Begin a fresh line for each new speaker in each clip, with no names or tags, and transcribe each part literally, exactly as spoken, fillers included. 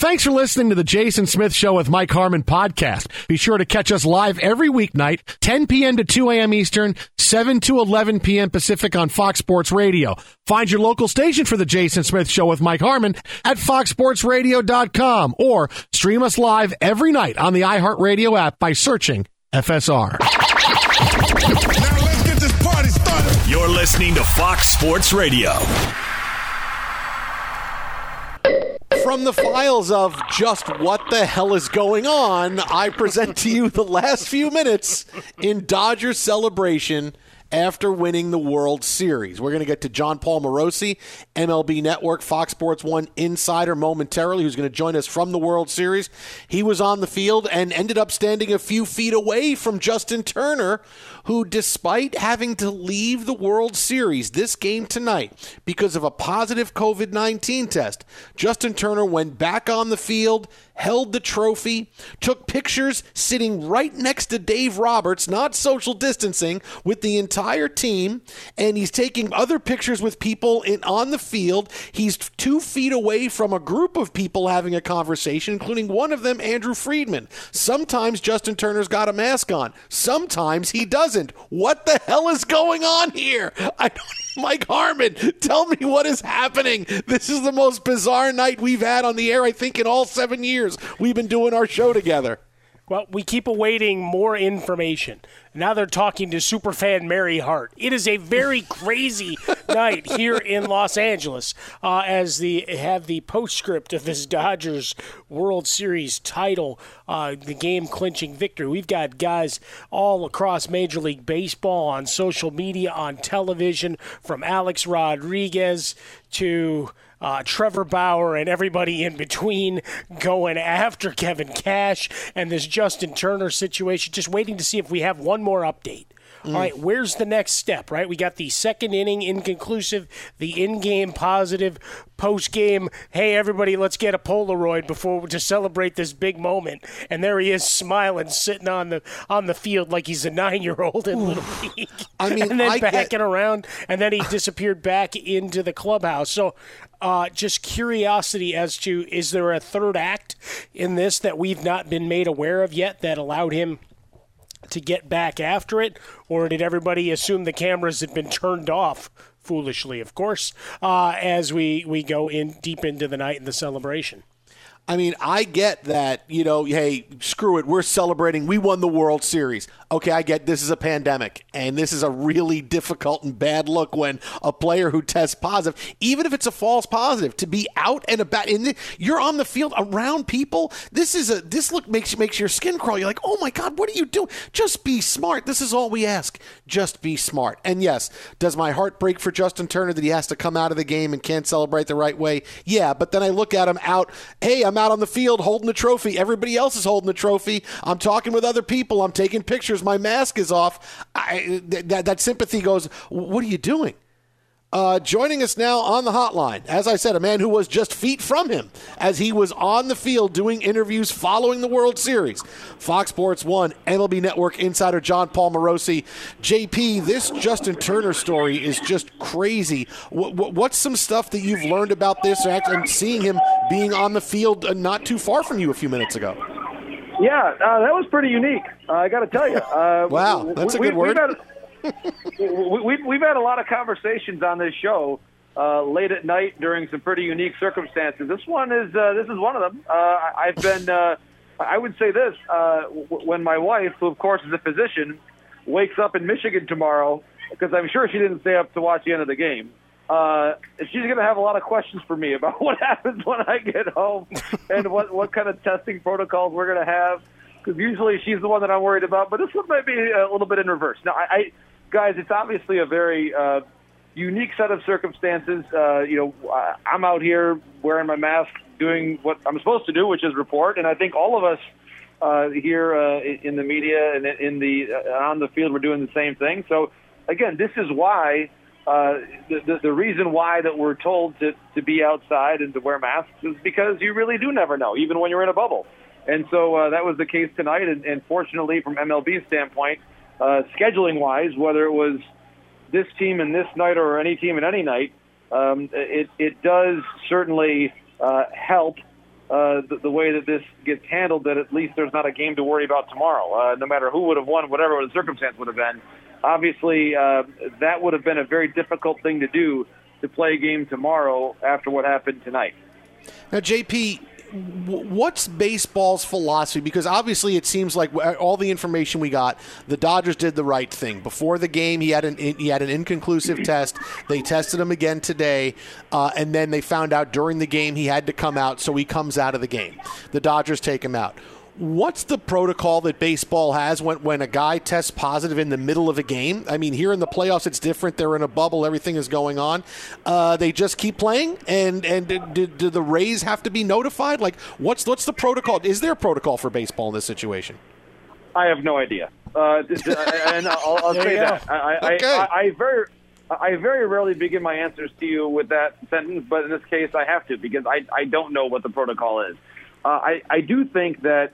Thanks for listening to the Jason Smith Show with Mike Harmon podcast. Be sure to catch us live every weeknight, ten p.m. to two a.m. Eastern, seven to eleven p.m. Pacific on Fox Sports Radio. Find your local station for the Jason Smith Show with Mike Harmon at fox sports radio dot com or stream us live every night on the iHeartRadio app by searching F S R.
Now let's get this party started.
You're listening to Fox Sports Radio.
From the files of just what the hell is going on, I present to you the last few minutes in Dodgers celebration after winning the World Series. We're going to get to John Paul Morosi, M L B Network, Fox Sports one insider momentarily, who's going to join us from the World Series. He was on the field and ended up standing a few feet away from Justin Turner, who, despite having to leave the World Series this game tonight because of a positive covid nineteen test, Justin Turner went back on the field, held the trophy, took pictures sitting right next to Dave Roberts, not social distancing, with the entire team, and he's taking other pictures with people in, on the field. He's two feet away from a group of people having a conversation, including one of them, Andrew Friedman. Sometimes Justin Turner's got a mask on. Sometimes he doesn't. What the hell is going on here? I don't Mike Harmon, tell me what is happening. This is the most bizarre night we've had on the air, I think, in all seven years we've been doing our show together.
Well, we keep awaiting more information. Now they're talking to superfan Mary Hart. It is a very crazy night here in Los Angeles uh, as the have the postscript of this Dodgers World Series title, uh, the game-clinching victory. We've got guys all across Major League Baseball on social media, on television, from Alex Rodriguez to Uh, Trevor Bauer and everybody in between going after Kevin Cash and this Justin Turner situation, just waiting to see if we have one more update. Mm. All right, where's the next step, right? We got the second inning inconclusive, the in-game positive, post-game, hey, everybody, let's get a Polaroid before to celebrate this big moment. And there he is smiling, sitting on the on the field like he's a nine-year-old in Little League. I mean, and then I backing get... around, and then he disappeared back into the clubhouse. So uh, just curiosity as to, is there a third act in this that we've not been made aware of yet that allowed him to get back after it, or did everybody assume the cameras had been turned off, foolishly, of course, uh, as we, we go in deep into the night in the celebration?
I mean, I get that, you know, hey, screw it, we're celebrating, we won the World Series. Okay, I get this is a pandemic, and this is a really difficult and bad look when a player who tests positive, even if it's a false positive, to be out and about, and the, you're on the field around people, this is a, this look makes, makes your skin crawl. You're like, oh my God, what are you doing? Just be smart. This is all we ask. Just be smart. And yes, does my heart break for Justin Turner that he has to come out of the game and can't celebrate the right way? Yeah, but then I look at him out, hey, I'm out on the field holding the trophy. Everybody else is holding the trophy. I'm talking with other people. I'm taking pictures. My mask is off. I, that, that sympathy goes, what are you doing? Uh, joining us now on the hotline, as I said, a man who was just feet from him as he was on the field doing interviews following the World Series. Fox Sports one, M L B Network insider John Paul Morosi. J P, this Justin Turner story is just crazy. W- w- what's some stuff that you've learned about this and seeing him being on the field not too far from you a few minutes ago?
Yeah, uh, that was pretty unique. Uh, I got to tell you. Uh,
wow, that's
we,
a good word.
We've had, we, we've had a lot of conversations on this show uh, late at night during some pretty unique circumstances. This one is uh, this is one of them. Uh, I've been. Uh, I would say this: uh, when my wife, who of course is a physician, wakes up in Michigan tomorrow, because I'm sure she didn't stay up to watch the end of the game. Uh, she's going to have a lot of questions for me about what happens when I get home and what, what kind of testing protocols we're going to have. Because usually she's the one that I'm worried about, but this one might be a little bit in reverse. Now, I, I guys, it's obviously a very uh, unique set of circumstances. Uh, you know, I'm out here wearing my mask, doing what I'm supposed to do, which is report, and I think all of us uh, here uh, in the media and in the uh, on the field, we're doing the same thing. So, again, this is why. Uh, the, the, the reason why that we're told to, to be outside and to wear masks is because you really do never know, even when you're in a bubble. And so uh, that was the case tonight. And, and fortunately, from M L B's standpoint, uh, scheduling-wise, whether it was this team and this night or any team and any night, um, it, it does certainly uh, help uh, the, the way that this gets handled, that at least there's not a game to worry about tomorrow. Uh, no matter who would have won, whatever the circumstance would have been, obviously uh, that would have been a very difficult thing to do, to play a game tomorrow after what happened tonight.
Now, J P, what's baseball's philosophy? Because obviously it seems like all the information we got, the Dodgers did the right thing. Before the game, he had an he had an inconclusive test. They tested him again today, uh, and then they found out during the game he had to come out, so he comes out of the game. The Dodgers take him out. What's the protocol that baseball has when, when a guy tests positive in the middle of a game? I mean, here in the playoffs, it's different. They're in a bubble. Everything is going on. Uh, they just keep playing? And and do, do the Rays have to be notified? Like, what's what's the protocol? Is there a protocol for baseball in this situation?
I have no idea. Uh, and I'll, I'll say that. I,
okay.
I, I, I very I very rarely begin my answers to you with that sentence, but in this case, I have to, because I, I don't know what the protocol is. Uh, I, I do think that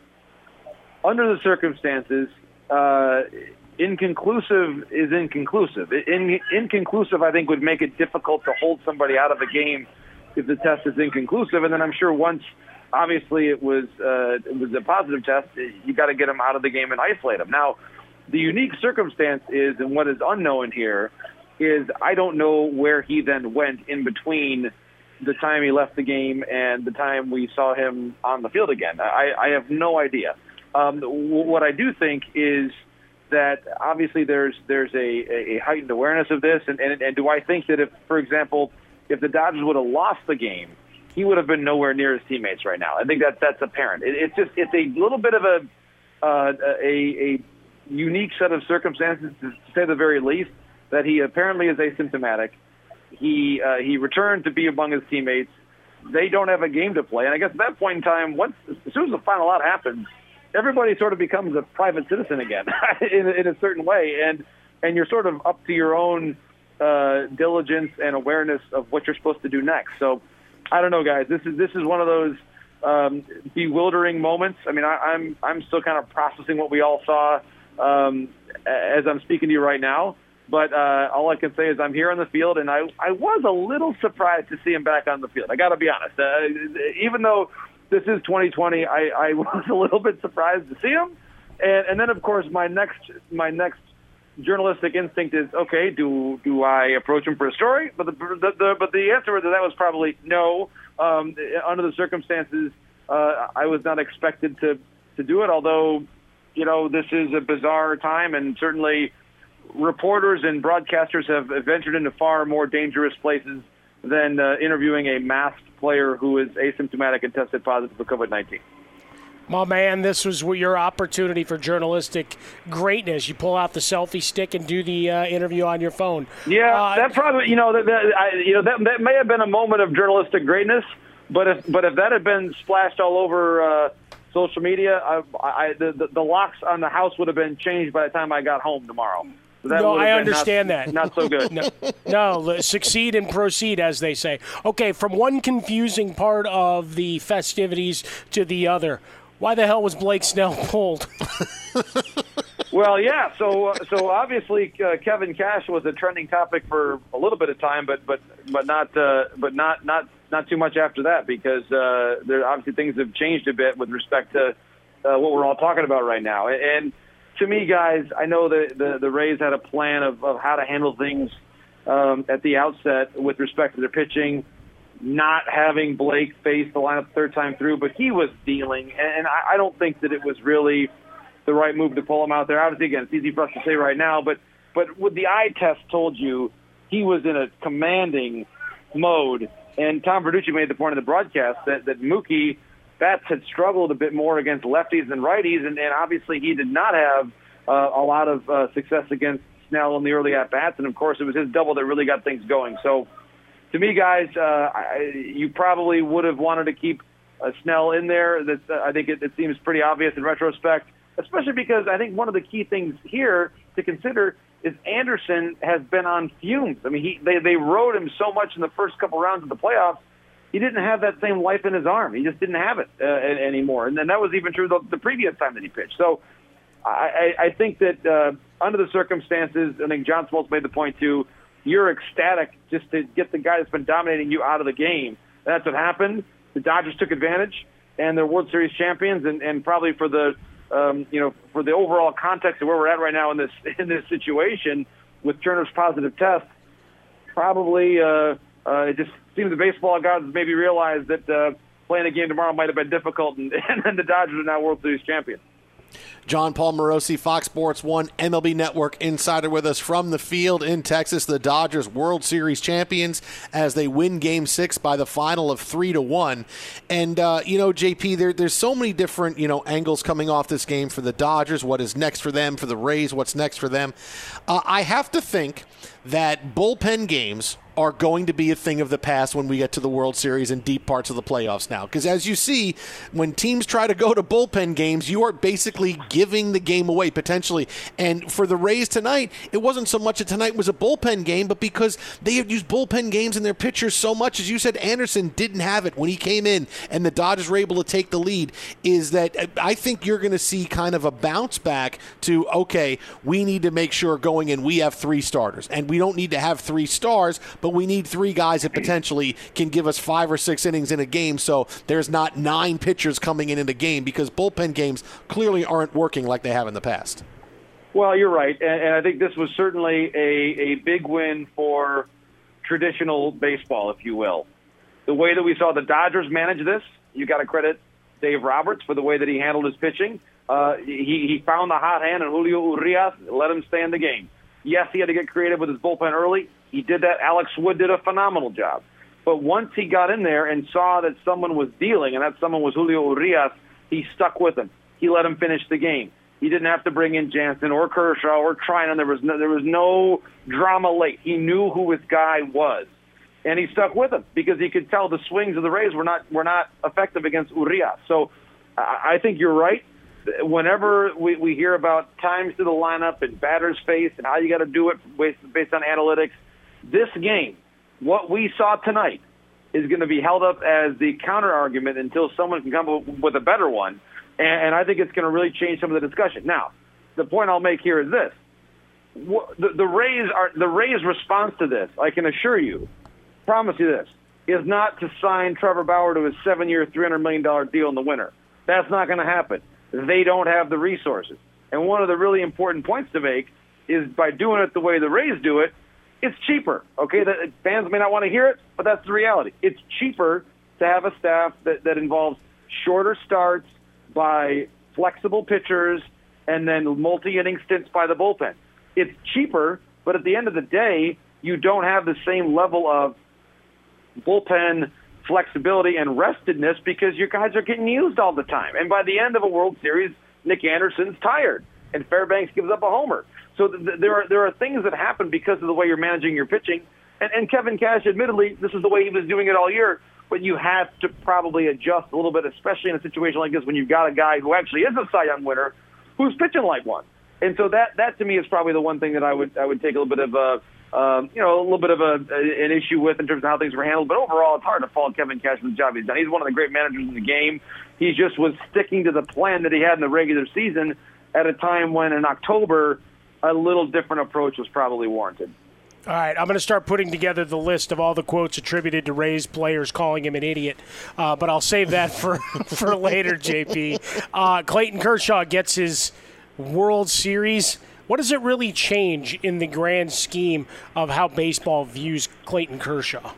under the circumstances, uh, inconclusive is inconclusive. In, inconclusive, I think, would make it difficult to hold somebody out of a game if the test is inconclusive. And then I'm sure once, obviously, it was uh, it was a positive test, you got to get them out of the game and isolate them. Now, the unique circumstance is, and what is unknown here, is I don't know where he then went in between the time he left the game and the time we saw him on the field again. I, I have no idea. Um, what I do think is that obviously there's there's a, a heightened awareness of this, and, and, and do I think that if, for example, if the Dodgers would have lost the game, he would have been nowhere near his teammates right now. I think that that's apparent. It, it's just it's a little bit of a uh, a, a unique set of circumstances, to say the very least, that he apparently is asymptomatic. He uh, he returned to be among his teammates. They don't have a game to play, and I guess at that point in time, once as soon as the final out happens, everybody sort of becomes a private citizen again in, in a certain way, and and you're sort of up to your own uh, diligence and awareness of what you're supposed to do next. So I don't know, guys. This is this is one of those um, bewildering moments. I mean, I, I'm I'm still kind of processing what we all saw um, as I'm speaking to you right now. But uh, all I can say is I'm here on the field, and I I was a little surprised to see him back on the field. I got to be honest. Uh, even though this is twenty twenty, I, I was a little bit surprised to see him. And, and then, of course, my next my next journalistic instinct is, okay, do do I approach him for a story? But the, the, the but the answer to that was probably no. Um, under the circumstances, uh, I was not expected to, to do it, although, you know, this is a bizarre time, and certainly reporters and broadcasters have ventured into far more dangerous places than uh, interviewing a masked player who is asymptomatic and tested positive for COVID nineteen.
My man, this was your opportunity for journalistic greatness. You pull out the selfie stick and do the uh, interview on your phone.
Yeah,
uh,
that probably, you know, that, that I, you know that that may have been a moment of journalistic greatness, but if but if that had been splashed all over uh, social media, I, I, the, the the locks on the house would have been changed by the time I got home tomorrow. That
no, I understand
not,
that.
Not so good.
No, no, succeed and proceed, as they say. Okay, from one confusing part of the festivities to the other, why the hell was Blake Snell pulled?
Well, yeah. So, uh, so obviously uh, Kevin Cash was a trending topic for a little bit of time, but but but not uh, but not not not too much after that, because uh, there obviously things have changed a bit with respect to uh, what we're all talking about right now, and. To me, guys, I know that the, the Rays had a plan of, of how to handle things um, at the outset with respect to their pitching, not having Blake face the lineup the third time through, but he was dealing, and I, I don't think that it was really the right move to pull him out there. Obviously, again, it's easy for us to say right now, but, but with the eye test told you he was in a commanding mode, and Tom Verducci made the point in the broadcast that, that Mookie Betts had struggled a bit more against lefties than righties, and, and obviously he did not have uh, a lot of uh, success against Snell in the early at-bats, and of course it was his double that really got things going. So to me, guys, uh, I, you probably would have wanted to keep uh, Snell in there. That uh, I think it, it seems pretty obvious in retrospect, especially because I think one of the key things here to consider is Anderson has been on fumes. I mean, he they, they rode him so much in the first couple rounds of the playoffs. He didn't have that same life in his arm. He just didn't have it uh, anymore. And then that was even true the, the previous time that he pitched. So I, I, I think that uh, under the circumstances, I think John Smoltz made the point too, you're ecstatic just to get the guy that's been dominating you out of the game. That's what happened. The Dodgers took advantage. and they're World Series champions, and, and probably for the um, you know for the overall context of where we're at right now in this in this situation with Turner's positive test, probably uh, uh, it just seems the baseball gods maybe realized that uh, playing a game tomorrow might have been difficult, and, and then the Dodgers are now World Series champions.
John Paul Morosi, Fox Sports one M L B Network insider with us from the field in Texas. The Dodgers World Series champions as they win Game Six by the final of three to one. And uh, you know, J P, there, there's so many different you know angles coming off this game for the Dodgers. What is next for them? For the Rays, what's next for them? Uh, I have to think that bullpen games are going to be a thing of the past when we get to the World Series and deep parts of the playoffs now. Because as you see, when teams try to go to bullpen games, you are basically giving the game away potentially. And for the Rays tonight, it wasn't so much that tonight was a bullpen game, but because they have used bullpen games in their pitchers so much. As you said, Anderson didn't have it when he came in and the Dodgers were able to take the lead, is that I think you're going to see kind of a bounce back to, okay, we need to make sure going in we have three starters. And we don't need to have three stars, but we need three guys that potentially can give us five or six innings in a game, so there's not nine pitchers coming in in a game, because bullpen games clearly aren't working like they have in the past.
Well, you're right, and, and I think this was certainly a, a big win for traditional baseball, if you will. The way that we saw the Dodgers manage this, you got to credit Dave Roberts for the way that he handled his pitching. Uh, he, he found the hot hand, and Julio Urias let him stay in the game. Yes, he had to get creative with his bullpen early. He did that. Alex Wood did a phenomenal job. But once he got in there and saw that someone was dealing, and that someone was Julio Urias, he stuck with him. He let him finish the game. He didn't have to bring in Jansen or Kershaw or Trinan. There was no, there was no drama late. He knew who his guy was, and he stuck with him because he could tell the swings of the Rays were not were not effective against Urias. So I, I think you're right. Whenever we, we hear about times to the lineup and batter's face and how you got to do it based, based on analytics, this game, what we saw tonight, is going to be held up as the counter argument until someone can come up with a better one. And, and I think it's going to really change some of the discussion. Now, the point I'll make here is this. The, the Rays are the Rays' response to this, I can assure you, promise you this, is not to sign Trevor Bauer to a seven-year, three hundred million dollars deal in the winter. That's not going to happen. They don't have the resources. And one of the really important points to make is by doing it the way the Rays do it, it's cheaper. Okay, the fans may not want to hear it, but that's the reality. It's cheaper to have a staff that, that involves shorter starts by flexible pitchers and then multi-inning stints by the bullpen. It's cheaper, but at the end of the day, you don't have the same level of bullpen flexibility and restedness because your guys are getting used all the time. And by the end of a World Series, Nick Anderson's tired, and Fairbanks gives up a homer. So th- there are there are things that happen because of the way you're managing your pitching. And, and Kevin Cash, admittedly, this is the way he was doing it all year, but you have to probably adjust a little bit, especially in a situation like this when you've got a guy who actually is a Cy Young winner who's pitching like one. And so that, that to me is probably the one thing that I would I would take a little bit of a Um, you know, a little bit of a, a, an issue with in terms of how things were handled. But overall, it's hard to fault Kevin Cash for the job he's done. He's one of the great managers in the game. He just was sticking to the plan that he had in the regular season at a time when in October a little different approach was probably warranted.
All right, I'm going to start putting together the list of all the quotes attributed to Rays players calling him an idiot, uh, but I'll save that for, for later, J P. Uh, Clayton Kershaw gets his World Series. What does it really change in the grand scheme of how baseball views Clayton Kershaw?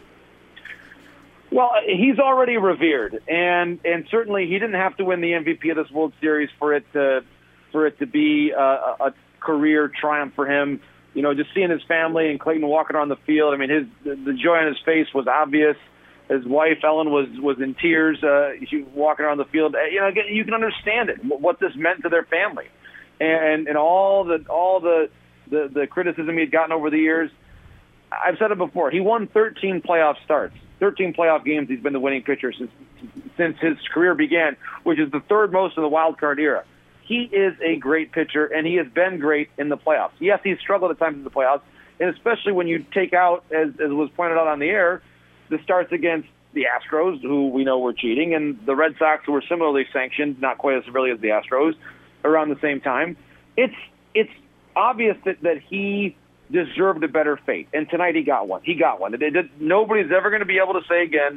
Well, he's already revered, and and certainly he didn't have to win the M V P of this World Series for it to for it to be a, a career triumph for him. You know, just seeing his family and Clayton walking around the field. I mean, his the, the joy on his face was obvious. His wife Ellen was was in tears. Uh, she walking around the field. You know, you can understand it. What this meant to their family. And and all the all the, the, the criticism he'd gotten over the years, I've said it before. He won thirteen playoff starts, thirteen playoff games. He's been the winning pitcher since since his career began, which is the third most in the wild card era. He is a great pitcher, and he has been great in the playoffs. Yes, he's struggled at times in the playoffs, and especially when you take out, as, as was pointed out on the air, the starts against the Astros, who we know were cheating, and the Red Sox, who were similarly sanctioned, not quite as severely as the Astros, around the same time. It's it's obvious that, that he deserved a better fate, and tonight he got one. He got one. It, it, nobody's ever going to be able to say again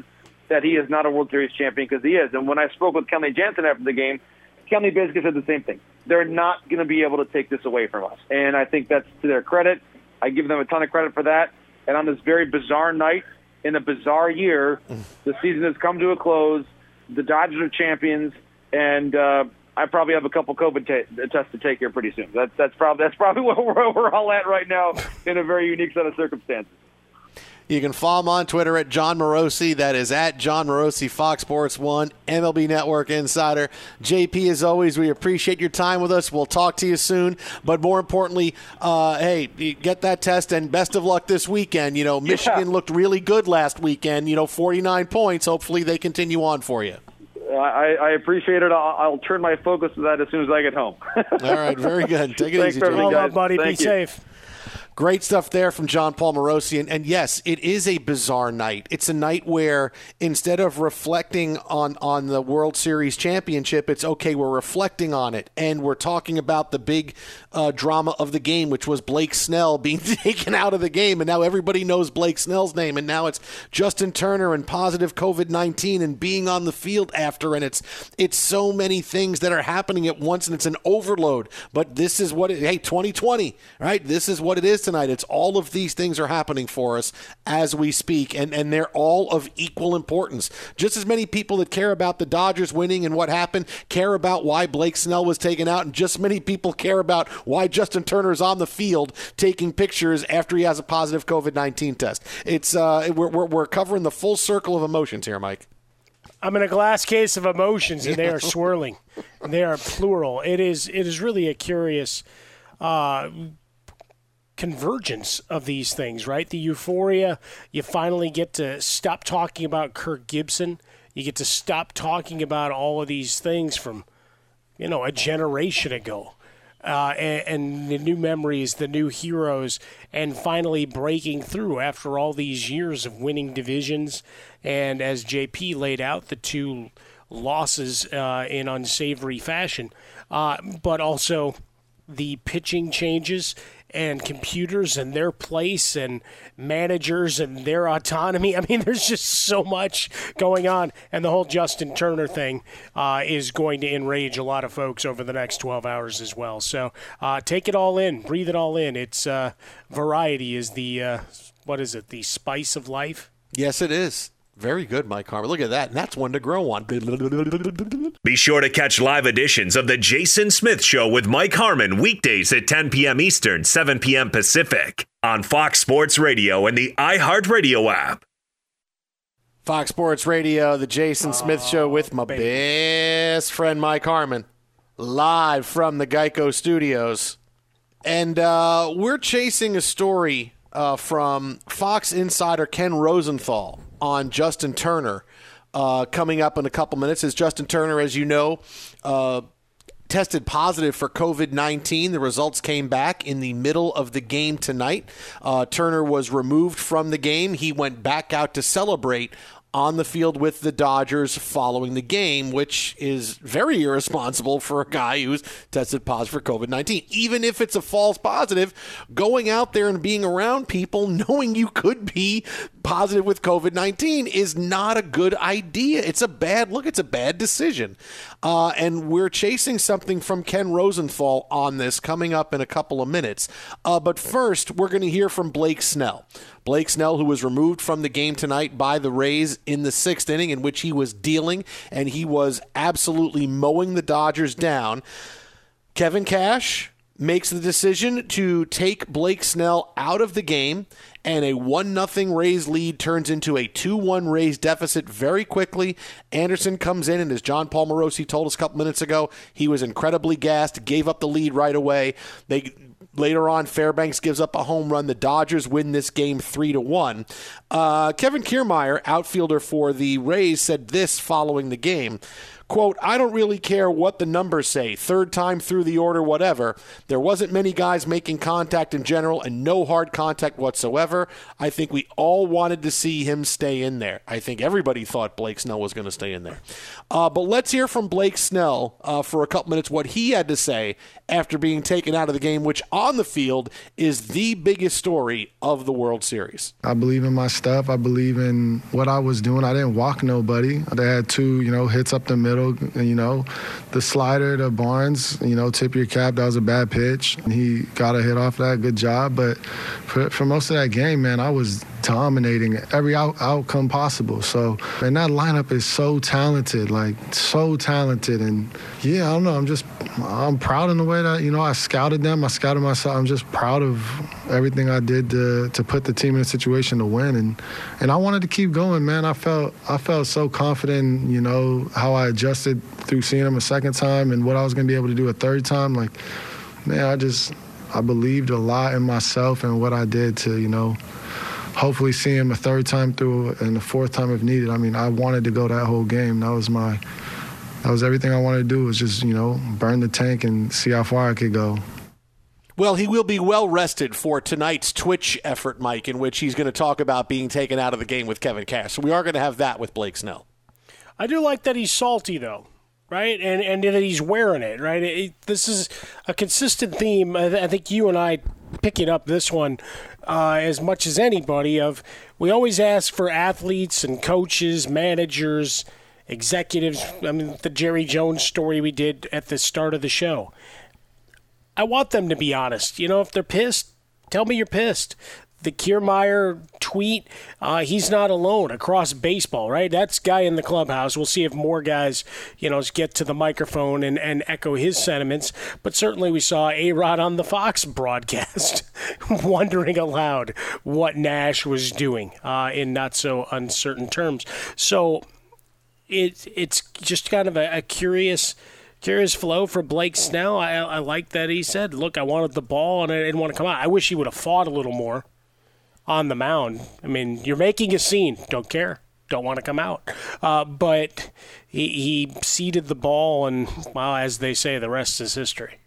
that he is not a World Series champion, because he is. And when I spoke with Kenley Jansen after the game, Kenley basically said the same thing. They're not going to be able to take this away from us. And I think that's to their credit. I give them a ton of credit for that. And on this very bizarre night, in a bizarre year, the season has come to a close. The Dodgers are champions, and uh, I probably have a couple COVID t- tests to take here pretty soon. That's that's probably that's probably where we're, we're all at right now in a very unique set of circumstances.
You can follow him on Twitter at John Morosi. That is at John Morosi, Fox Sports one, M L B Network Insider. J P, as always, we appreciate your time with us. We'll talk to you soon. But more importantly, uh, hey, get that test, and best of luck this weekend. You know, Michigan yeah. looked really good last weekend, you know, forty-nine points. Hopefully they continue on for you.
I, I appreciate it. I'll, I'll turn my focus to that as soon as I get home.
All right, very good. Take it
Thanks
easy,
for everything,
Well,
guys.
buddy.
Thank
Be
you.
safe.
Great stuff there from John Paul Morosi. And, and yes, it is a bizarre night. It's a night where instead of reflecting on, on the World Series championship, it's okay, we're reflecting on it. And we're talking about the big uh, drama of the game, which was Blake Snell being taken out of the game. And now everybody knows Blake Snell's name. And now it's Justin Turner and positive COVID nineteen and being on the field after. And it's it's so many things that are happening at once, and it's an overload. But this is what it, hey, twenty twenty, right? This is what it is tonight. It's all of these things are happening for us as we speak, and, and they're all of equal importance. Just as many people that care about the Dodgers winning and what happened care about why Blake Snell was taken out, and just as many people care about why Justin Turner is on the field taking pictures after he has a positive COVID nineteen test. It's uh, we're, we're, we're covering the full circle of emotions here, Mike.
I'm in a glass case of emotions, and they are swirling. And they are plural. It is it is really a curious uh, convergence of these things, right? The euphoria, you finally get to stop talking about Kirk Gibson. You get to stop talking about all of these things from, you know, a generation ago. Uh, and, and the new memories, the new heroes, and finally breaking through after all these years of winning divisions. And as J P laid out, the two losses uh, in unsavory fashion, uh, but also the pitching changes and computers and their place and managers and their autonomy. I mean, there's just so much going on. And the whole Justin Turner thing uh, is going to enrage a lot of folks over the next twelve hours as well. So uh, take it all in, breathe it all in. It's uh, variety is the, uh, what is it, the spice of life?
Yes, it is. Very good, Mike Harmon. Look at that. And that's one to grow on.
Be sure to catch live editions of The Jason Smith Show with Mike Harmon weekdays at ten p.m. Eastern, seven p.m. Pacific on Fox Sports Radio and the iHeartRadio app.
Fox Sports Radio, The Jason Smith oh, Show with my baby. best friend Mike Harmon, live from the Geico Studios. And uh, we're chasing a story uh, from Fox insider Ken Rosenthal on Justin Turner uh, coming up in a couple minutes. As Justin Turner, as you know, uh, tested positive for COVID nineteen. The results came back in the middle of the game tonight. Uh, Turner was removed from the game. He went back out to celebrate on the field with the Dodgers following the game, which is very irresponsible for a guy who's tested positive for COVID nineteen. Even if it's a false positive, going out there and being around people knowing you could be positive with COVID nineteen is not a good idea. It's a bad look. It's a bad decision. Uh, and we're chasing something from Ken Rosenthal on this coming up in a couple of minutes. Uh, but first, we're going to hear from Blake Snell. Blake Snell, who was removed from the game tonight by the Rays in the sixth inning, in which he was dealing, and he was absolutely mowing the Dodgers down. Kevin Cash makes the decision to take Blake Snell out of the game, and a one nothing Rays lead turns into a two one Rays deficit very quickly. Anderson comes in, and as John Paul Morosi told us a couple minutes ago, he was incredibly gassed, gave up the lead right away. They Later on, Fairbanks gives up a home run. The Dodgers win this game three to one. Uh, Kevin Kiermaier, outfielder for the Rays, said this following the game. Quote, I don't really care what the numbers say, third time through the order, whatever. There wasn't many guys making contact in general and no hard contact whatsoever. I think we all wanted to see him stay in there. I think everybody thought Blake Snell was going to stay in there. Uh, but let's hear from Blake Snell uh, for a couple minutes what he had to say after being taken out of the game, which on the field is the biggest story of the World Series.
I believe in my stuff. I believe in what I was doing. I didn't walk nobody. They had two, you know, hits up the middle. You know, the slider to Barnes, you know, tip your cap. That was a bad pitch. He got a hit off that. Good job. But for, for most of that game, man, I was dominating every out, outcome possible. So, and that lineup is so talented, like so talented. And yeah, I don't know. I'm just, I'm proud in the way that, you know, I scouted them. I scouted myself. I'm just proud of everything I did to to put the team in a situation to win. And and I wanted to keep going, man. I felt I felt so confident, you know, how I adjusted through seeing him a second time and what I was going to be able to do a third time. Like, man, I just, I believed a lot in myself and what I did to, you know, hopefully see him a third time through and a fourth time if needed. I mean, I wanted to go that whole game. That was my, that was everything I wanted to do, was just, you know, burn the tank and see how far I could go.
Well, he will be well rested for tonight's Twitch effort, Mike, in which he's going to talk about being taken out of the game with Kevin Cash. So we are going to have that with Blake Snell.
I do like that he's salty, though, right? And and that he's wearing it, right? It, this is a consistent theme. I, th- I think you and I picking up this one uh, as much as anybody of we always ask for athletes and coaches, managers, executives. I mean, the Jerry Jones story we did at the start of the show. I want them to be honest. You know, if they're pissed, tell me you're pissed. The Kiermaier tweet, uh, he's not alone across baseball, right? That's guy in the clubhouse. We'll see if more guys, you know, get to the microphone and, and echo his sentiments. But certainly we saw A-Rod on the Fox broadcast wondering aloud what Nash was doing uh, in not so uncertain terms. So it, it's just kind of a, a curious... Curious flow for Blake Snell. I, I like that he said, look, I wanted the ball and I didn't want to come out. I wish he would have fought a little more on the mound. I mean, you're making a scene. Don't care. Don't want to come out. Uh, but he, he ceded the ball, and, well, as they say, the rest is history.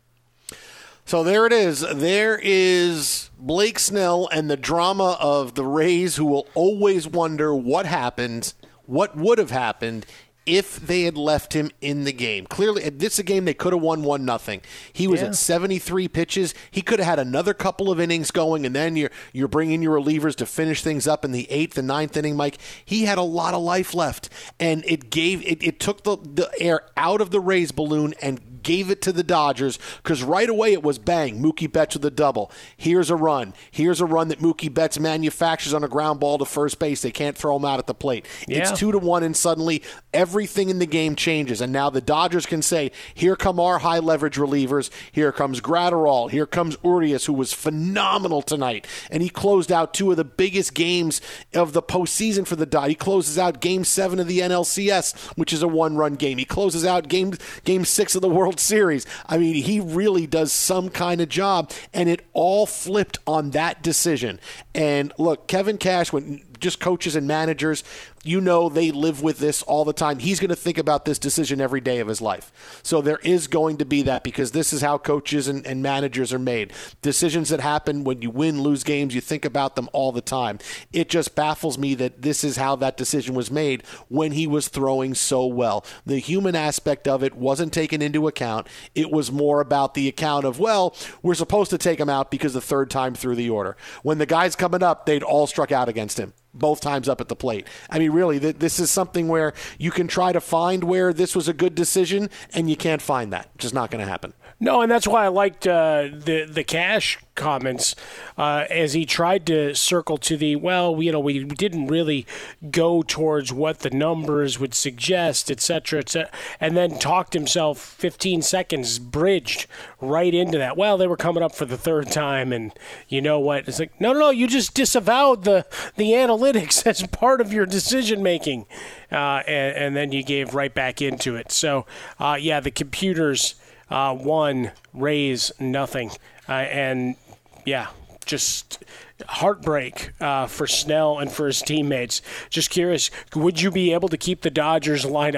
So there it is. There is Blake Snell and the drama of the Rays, who will always wonder what happened, what would have happened if they had left him in the game. Clearly, this is a game they could have won one nothing. He was yeah. at seventy-three pitches. He could have had another couple of innings going, and then you're you're bringing your relievers to finish things up in the eighth and ninth inning, Mike. He had a lot of life left, and it gave it, it took the, the air out of the Rays balloon and gave it to the Dodgers, because right away it was bang, Mookie Betts with a double. Here's a run. Here's a run that Mookie Betts manufactures on a ground ball to first base. They can't throw him out at the plate. Yeah. It's two to one, and suddenly everything in the game changes. And now the Dodgers can say, here come our high leverage relievers. Here comes Gratterall. Here comes Urias, who was phenomenal tonight. And he closed out two of the biggest games of the postseason for the Dodgers. He closes out game seven of the N L C S, which is a one-run game. He closes out game game six of the World Series. I mean, he really does some kind of job, and it all flipped on that decision. And look, Kevin Cash, when just coaches and managers, you know they live with this all the time. He's going to think about this decision every day of his life. So there is going to be that, because this is how coaches and, and managers are made. Decisions that happen when you win, lose games, you think about them all the time. It just baffles me that this is how that decision was made when he was throwing so well. The human aspect of it wasn't taken into account. It was more about the account of, well, we're supposed to take him out because the third time through the order. When the guy's coming up, they'd all struck out against him, both times up at the plate. I mean, really, th- this is something where you can try to find where this was a good decision, and you can't find that. It's just not going to happen.
No, and that's why I liked uh, the the Cash comments uh, as he tried to circle to the, well, you know, we didn't really go towards what the numbers would suggest, et cetera, et cetera, and then talked himself fifteen seconds, bridged right into that. Well, they were coming up for the third time, and you know what? It's like, no, no, no, you just disavowed the, the analytics as part of your decision-making, uh, and, and then you gave right back into it. So, uh, yeah, the computers... Uh, one, Rays, nothing. Uh, and, yeah, just heartbreak uh, for Snell and for his teammates. Just curious, would you be able to keep the Dodgers lineup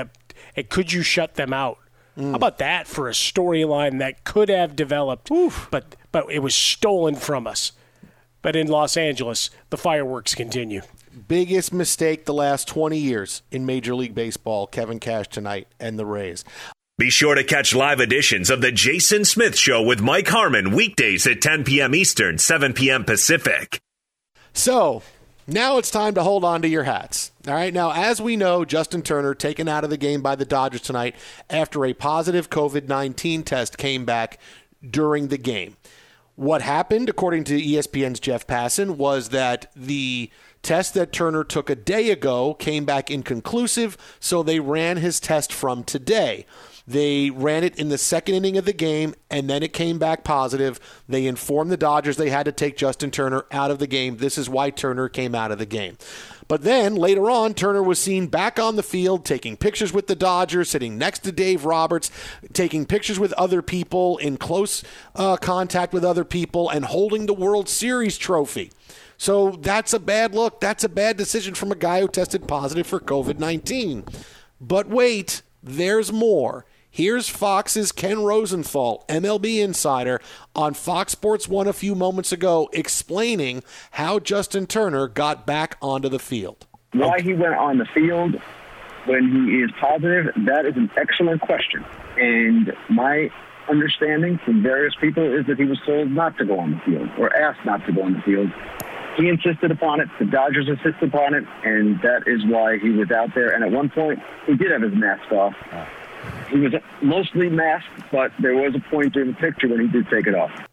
And could you shut them out? Mm. How about that for a storyline that could have developed, Oof. but but it was stolen from us. But in Los Angeles, the fireworks continue.
Biggest mistake the last twenty years in Major League Baseball, Kevin Cash tonight and the Rays.
Be sure to catch live editions of The Jason Smith Show with Mike Harmon weekdays at ten p.m. Eastern, seven p.m. Pacific.
So now it's time to hold on to your hats. All right. Now, as we know, Justin Turner taken out of the game by the Dodgers tonight after a positive covid nineteen test came back during the game. What happened, according to E S P N's Jeff Passan, was that the test that Turner took a day ago came back inconclusive, so they ran his test from today. They ran it in the second inning of the game, and then it came back positive. They informed the Dodgers they had to take Justin Turner out of the game. This is why Turner came out of the game. But then, later on, Turner was seen back on the field taking pictures with the Dodgers, sitting next to Dave Roberts, taking pictures with other people, in close uh, contact with other people, and holding the World Series trophy. So that's a bad look. That's a bad decision from a guy who tested positive for covid nineteen. But wait, there's more. Here's Fox's Ken Rosenthal, M L B insider, on Fox Sports one a few moments ago, explaining how Justin Turner got back onto the field.
Why he went on the field when he is positive, that is an excellent question. And my understanding from various people is that he was told not to go on the field, or asked not to go on the field. He insisted upon it. The Dodgers insisted upon it, and that is why he was out there. And at one point, he did have his mask off. He was mostly masked, but there was a point during the picture when he did take it off.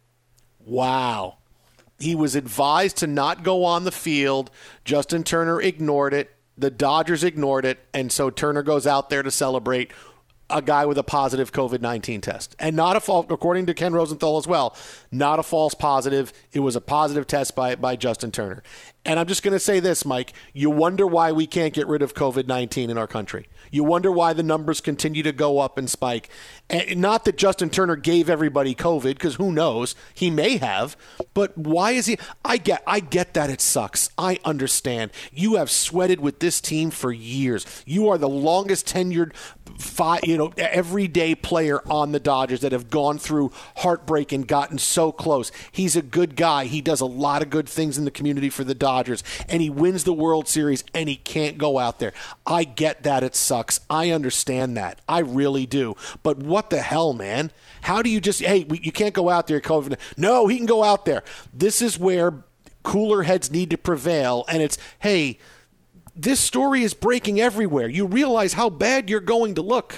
Wow. He was advised to not go on the field. Justin Turner ignored it. The Dodgers ignored it. And so Turner goes out there to celebrate a guy with a positive covid nineteen test. And not a false, according to Ken Rosenthal as well, not a false positive. It was a positive test by, by Justin Turner. And I'm just going to say this, Mike. You wonder why we can't get rid of covid nineteen in our country. You wonder why the numbers continue to go up and spike. And not that Justin Turner gave everybody COVID, because who knows? He may have. But why is he? I get I get that it sucks. I understand. You have sweated with this team for years. You are the longest tenured, five, you know, everyday player on the Dodgers that have gone through heartbreak and gotten so close. He's a good guy. He does a lot of good things in the community for the Dodgers, and he wins the World Series, and he can't go out there. I get that it sucks. I understand that. I really do. But what the hell, man? How do you just, hey, we, you can't go out there, COVID. No, he can go out there. This is where cooler heads need to prevail, and it's, hey, this story is breaking everywhere. You realize how bad you're going to look.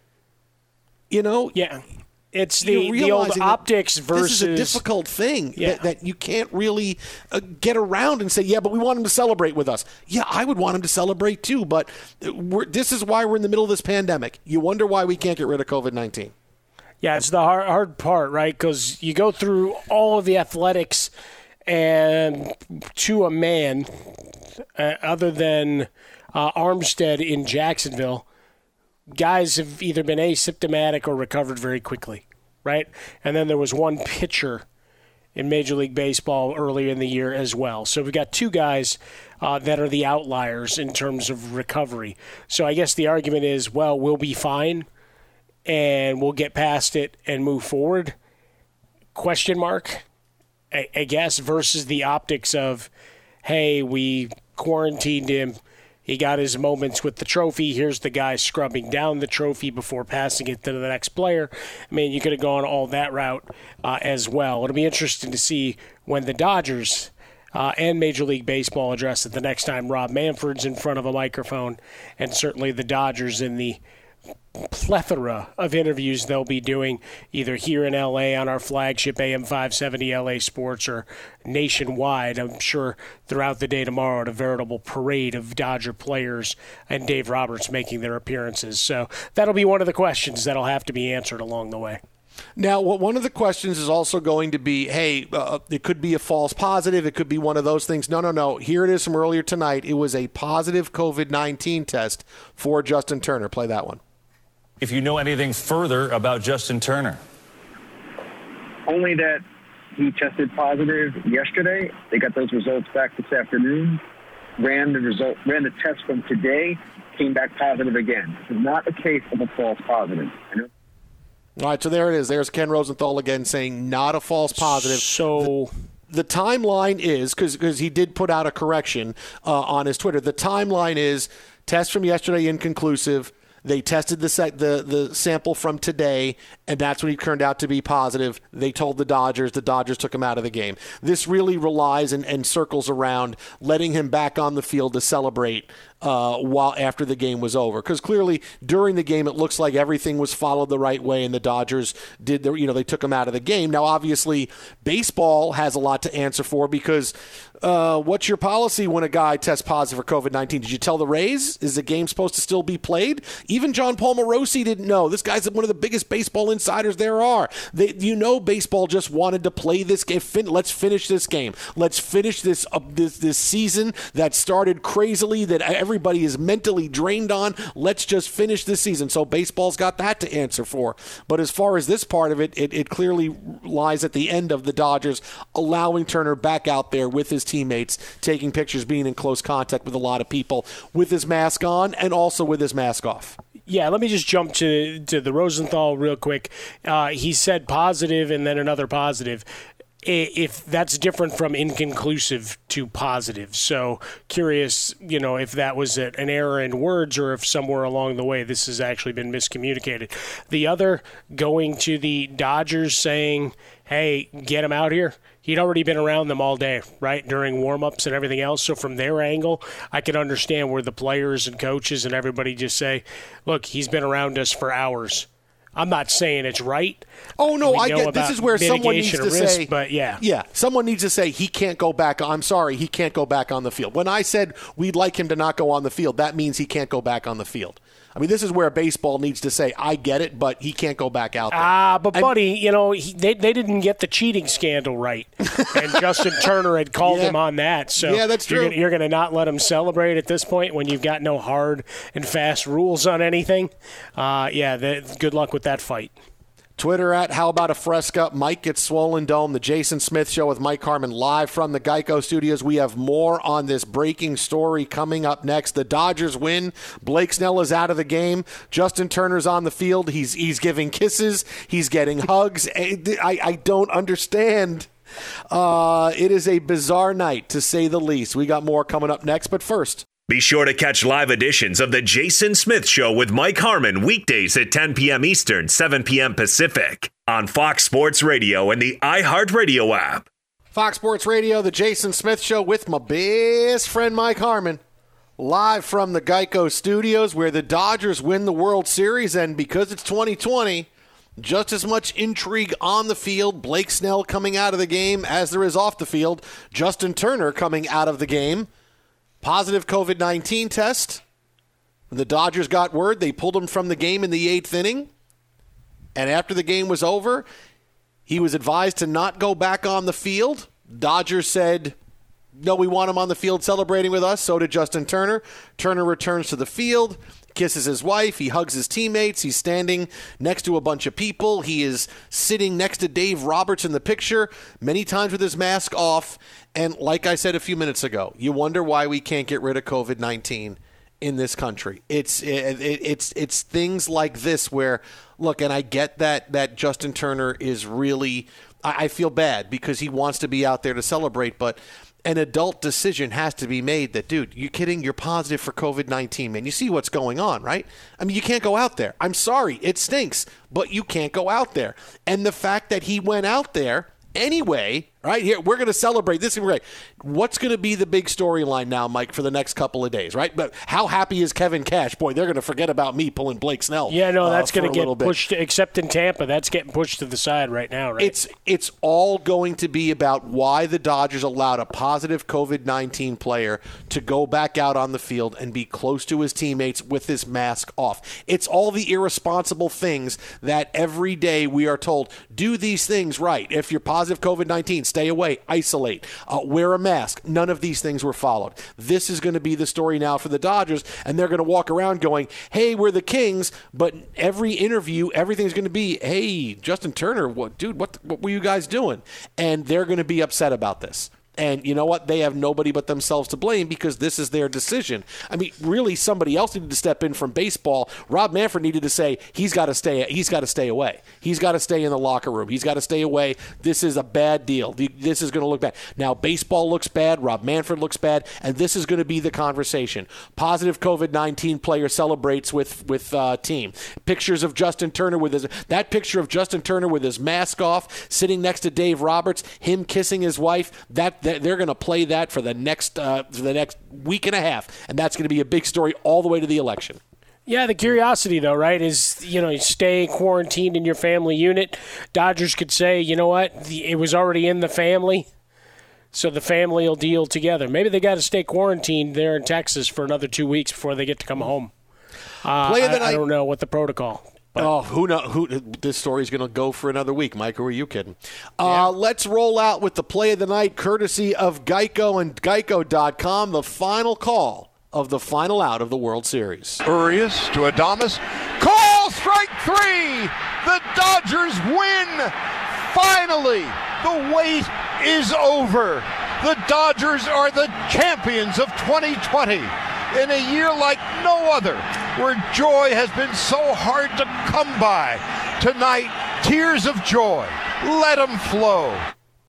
You know?
Yeah. It's the, the old optics versus...
This is a difficult thing
yeah.
that, that you can't really uh, get around and say, yeah, but we want him to celebrate with us. Yeah, I would want him to celebrate too, but we're, this is why we're in the middle of this pandemic. You wonder why we can't get rid of covid nineteen.
Yeah, it's the hard, hard part, right? Because you go through all of the athletics, and to a man, uh, other than uh, Armstead in Jacksonville, guys have either been asymptomatic or recovered very quickly, right? And then there was one pitcher in Major League Baseball earlier in the year as well. So we've got two guys uh, that are the outliers in terms of recovery. So I guess the argument is, well, we'll be fine and we'll get past it and move forward, question mark, I, I guess, versus the optics of, hey, we quarantined him. He got his moments with the trophy. Here's the guy scrubbing down the trophy before passing it to the next player. I mean, you could have gone all that route uh, as well. It'll be interesting to see when the Dodgers uh, and Major League Baseball address it the next time Rob Manfred's in front of a microphone, and certainly the Dodgers in the plethora of interviews they'll be doing either here in L A on our flagship A M five seventy L A Sports or nationwide. I'm sure throughout the day tomorrow at a veritable parade of Dodger players and Dave Roberts making their appearances. So that'll be one of the questions that'll have to be answered along the way.
Now, one of the questions is also going to be, hey, uh, it could be a false positive. It could be one of those things. No, no, no. Here it is from earlier tonight. It was a positive covid nineteen test for Justin Turner. Play that one.
If you know anything further about Justin Turner.
Only that he tested positive yesterday. They got those results back this afternoon. ran the result, ran the test from today, came back positive again. It's not a case of a false positive.
All right, so there it is. There's Ken Rosenthal again saying not a false positive.
So
the, the timeline is, because he did put out a correction uh, on his Twitter, the timeline is test from yesterday inconclusive. They tested the, set, the the sample from today, and that's when he turned out to be positive. They told the Dodgers. The Dodgers took him out of the game. This really relies and, and circles around letting him back on the field to celebrate uh, while after the game was over. Because clearly during the game it looks like everything was followed the right way, and the Dodgers did the, you know, they took him out of the game. Now obviously baseball has a lot to answer for because uh, what's your policy when a guy tests positive for covid nineteen? Did you tell the Rays? Is the game supposed to still be played? Even John Paul Morosi didn't know. This guy's one of the biggest baseball insiders there are. They, you know, baseball just wanted to play this game. Fin- let's finish this game. Let's finish this, uh, this this season that started crazily, that everybody is mentally drained on. Let's just finish this season. So baseball's got that to answer for. But as far as this part of it, it, it clearly lies at the end of the Dodgers allowing Turner back out there with his teammates, taking pictures, being in close contact with a lot of people with his mask on and also with his mask off.
Yeah, let me just jump to, to the Rosenthal real quick. Uh, he said positive and then another positive. If that's different from inconclusive to positive. So curious, you know, if that was an error in words or if somewhere along the way this has actually been miscommunicated. The other, going to the Dodgers saying, hey, get him out here. He'd already been around them all day, right, during warm-ups and everything else. So from their angle, I can understand where the players and coaches and everybody just say, look, he's been around us for hours. I'm not saying it's right.
Oh, no, I get this is where someone needs to
risk,
say,
but yeah.
Yeah, someone needs to say he can't go back. I'm sorry, he can't go back on the field. When I said we'd like him to not go on the field, that means he can't go back on the field. I mean, this is where baseball needs to say, I get it, but he can't go back out there.
Ah, but,
and,
buddy, you know, he, they they didn't get the cheating scandal right. And Justin Turner had called
yeah.
him on that. So
yeah, that's true.
You're, you're going to not let him celebrate at this point when you've got no hard and fast rules on anything? Uh, yeah, the, good luck with that fight.
Twitter at How About a Fresca. Mike at Swollen Dome. The Jason Smith Show with Mike Harmon live from the Geico Studios. We have more on this breaking story coming up next. The Dodgers win. Blake Snell is out of the game. Justin Turner's on the field. He's he's giving kisses. He's getting hugs. I, I don't understand. Uh, it is a bizarre night, to say the least. We got more coming up next, but first,
be sure to catch live editions of The Jason Smith Show with Mike Harmon weekdays at ten p.m. Eastern, seven p.m. Pacific on Fox Sports Radio and the iHeartRadio app.
Fox Sports Radio, The Jason Smith Show with my best friend Mike Harmon, live from the Geico Studios where the Dodgers win the World Series, and because it's twenty twenty, just as much intrigue on the field, Blake Snell coming out of the game as there is off the field, Justin Turner coming out of the game. Positive covid nineteen test. The Dodgers got word. They pulled him from the game in the eighth inning. And after the game was over, he was advised to not go back on the field. Dodgers said, no, we want him on the field celebrating with us. So did Justin Turner. Turner returns to the field, kisses his wife. He hugs his teammates. He's standing next to a bunch of people. He is sitting next to Dave Roberts in the picture, many times with his mask off. And like I said a few minutes ago, you wonder why we can't get rid of covid nineteen in this country. It's it, it, it's it's things like this where, look, and I get that that Justin Turner is really, I, I feel bad because he wants to be out there to celebrate, but an adult decision has to be made that, dude, you kidding? You're positive for covid nineteen, man. You see what's going on, right? I mean, you can't go out there. I'm sorry. It stinks, but you can't go out there. And the fact that he went out there anyway, right here, we're going to celebrate this. Is great. What's going to be the big storyline now, Mike, for the next couple of days, right? But how happy is Kevin Cash? Boy, they're going to forget about me pulling Blake Snell.
Yeah, no, that's
uh,
going to get pushed, except in Tampa. That's getting pushed to the side right now, right?
It's it's all going to be about why the Dodgers allowed a positive covid nineteen player to go back out on the field and be close to his teammates with his mask off. It's all the irresponsible things that every day we are told, do these things right. If you're positive covid nineteen, stay away, isolate, uh, wear a mask. None of these things were followed. This is going to be the story now for the Dodgers, and they're going to walk around going, hey, we're the Kings, but every interview, everything's going to be, hey, Justin Turner, what, dude, what, what were you guys doing? And they're going to be upset about this. And you know what? They have nobody but themselves to blame because this is their decision. I mean, really, somebody else needed to step in from baseball. Rob Manfred needed to say he's got to stay. He's got to stay away. He's got to stay in the locker room. He's got to stay away. This is a bad deal. This is going to look bad. Now, baseball looks bad. Rob Manfred looks bad, and this is going to be the conversation. Positive COVID nineteen player celebrates with with uh, team. Pictures of Justin Turner with his that picture of Justin Turner with his mask off, sitting next to Dave Roberts, him kissing his wife. That they're going to play that for the next uh, for the next week and a half, and that's going to be a big story all the way to the election.
Yeah, the curiosity, though, right, is, you know, you stay quarantined in your family unit. Dodgers could say, you know what, the, it was already in the family, so the family will deal together. Maybe they got to stay quarantined there in Texas for another two weeks before they get to come home. Uh,
Play of the
I,
night.
I don't know what the protocol. But.
Oh, who know? Who this story's going to go for another week, Mike? Who are you kidding? Uh, yeah. Let's roll out with the play of the night, courtesy of Geico and Geico dot com. The final call of the final out of the World Series.
Urias to Adames. Call strike three. The Dodgers win. Finally, the wait is over. The Dodgers are the champions of twenty twenty. In a year like no other, where joy has been so hard to come by. Tonight, tears of joy. Let them flow.